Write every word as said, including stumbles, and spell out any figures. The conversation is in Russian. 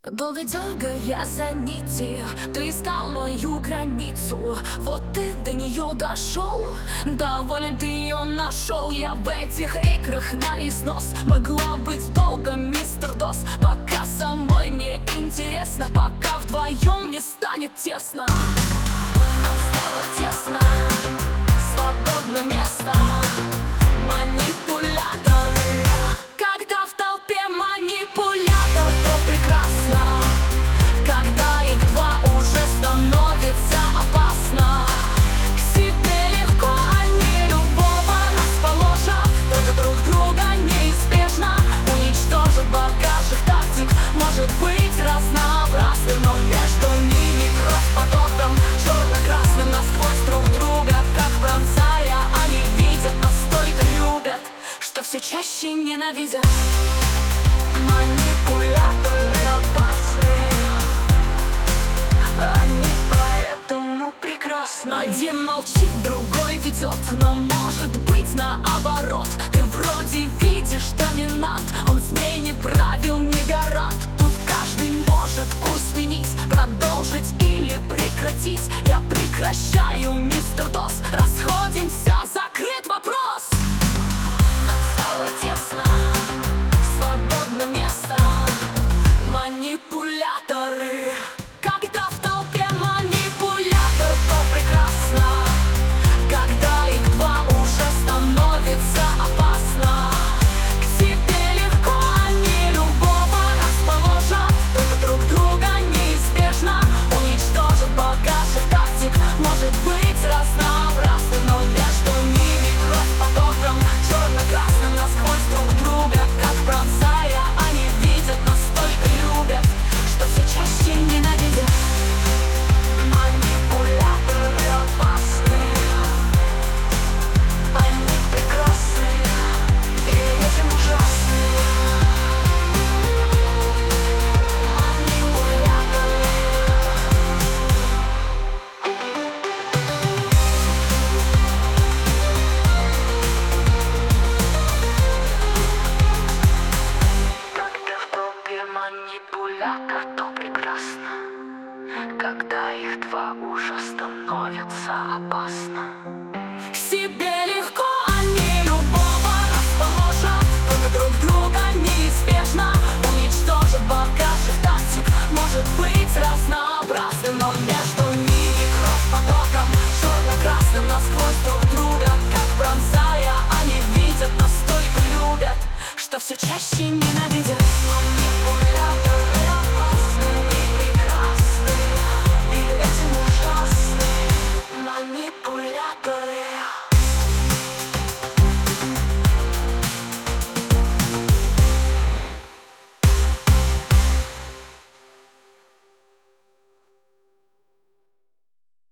Долго дергая за нити, ты искал мою границу. Вот ты до нее дошел, доволен ты ее нашел. Я в этих играх на износ. Могла быть долго, мистер Дос. Пока самой не интересно, пока вдвоем не станет тесно. Стало тесно, свободно место. Манипуляторы. Когда в толпе манипулятор, то прекрасно. Когда их два, уже становится опасно. К себе легко, они любого расположат. Только друг друга неизбежно уничтожат. Багаж их тактик может быть разнообразным, но между ними кровь потоком, черно-красным насквозь друг друга. Как пронзая, они видят, настолько любят, что все чаще ненавидят. Манипуляторы опасны, они поэтому прекрасны. Один молчит, другой ведет, но может быть наоборот. Ты вроде видишь доминант, он смене правил не гарант. Тут каждый может курс сменить, продолжить или прекратить. Я прекращаю, мистер Дос, расходимся, закрыт вопрос. Стало тесно, свободно место. Манипуляторы. Когда в толпе манипулятор, то прекрасно. Когда их два, уже становится опасно. К себе легко, они любого расположат. Только друг друга неизбежно уничтожат. Багаж их тактик может быть разнообразным, но между ними кровь потоком, черно-красным насквозь друг друга. Как пронзая, они видят, настолько любят, что все чаще ненавидят. Манипуляторы опасны, они прекрасны и этим ужасны. Манипуляторы. Когда в толпе манипулятор, то прекрасно. Когда их два, уже становится опасно. К себе легко, они любого расположат. Только друг друга неизбежно уничтожат. Багаж их тактик может быть разнообразным, но между ними кровь потоком, черно-красным насквозь друг друга. Как пронзая, они видят, настолько любят, что все чаще не